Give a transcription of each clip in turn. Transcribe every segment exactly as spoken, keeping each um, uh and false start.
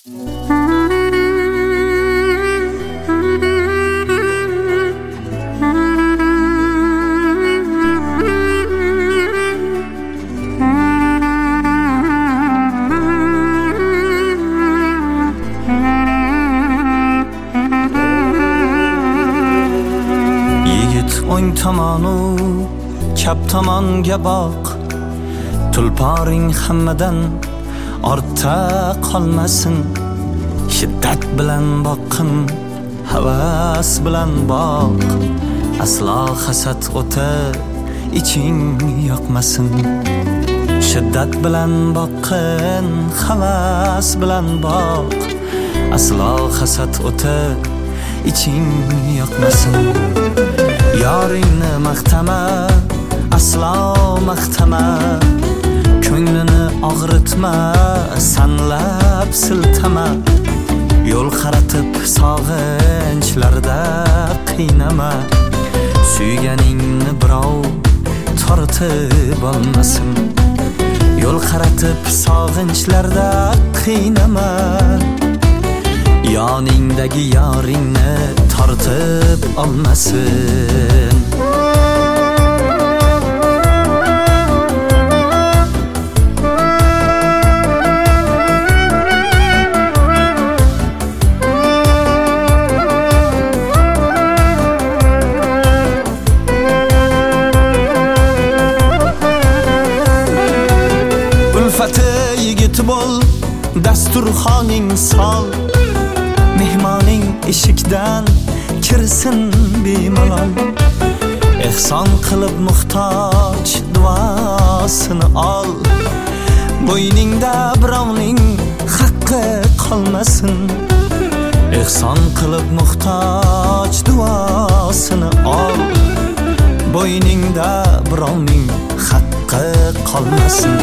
o'ng tomonu chap tomonga boq, tulporing hammadan ortda qolmasin. Shiddat bilan boqin, havas bilan boq, aslo hasad o'ti iching yoqmasin. Shiddat bilan boqin, havas bilan boq, aslo hasad o'ti iching yoqmasin. Yoringni maqtama, aslo maqtama, ko'nglini og'ritma, sanlab siltama. Yo'l qaratib sog'inchlarda qiynama, suyganingni birov tortib olmasin. Yo'l qaratib sog'inchlarda qiynama, yoningdagi yoringni tortib olmasin. Ulfati yigit bo'l, dasturxoning sol, mehmoning eshikdan kirsin bemalol. Ehson qilib muhtoj duosini ol, bo'yningda birovning haqqi qolmasin. Ehson qilib muhtoj duosini ol, bo'yningda birovning haqqi qolmasin.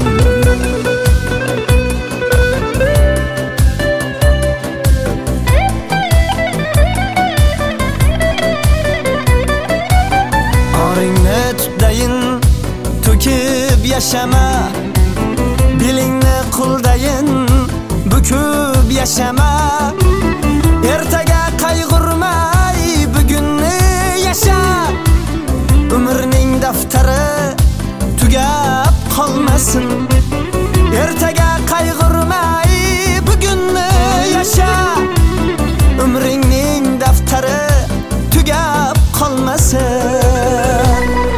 To'kib yashama, dilingni quldayin bukib yashama. Ertaga qayg'urmay, bugunni yasha. Umrning daftari tugab qolmasin. Ertaga qayg'urmay, bugunni yasha. Umringning daftari tugab qolmasin.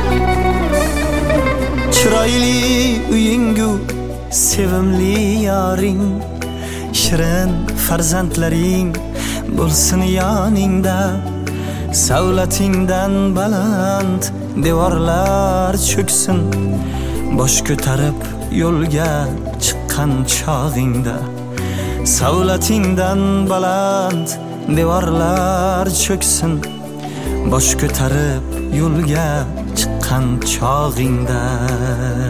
Chiroyli uyingu sevimli yoring, shirin farzandlaring bo'lsin yoningda. Savlatingdan baland devorlar cho'ksin, bosh ko'tarib yo'lga chiqqan chog'ingda. Savlatingdan baland devorlar cho'ksin, bosh ko'tarib yo'lga chiqqan chog'ingda.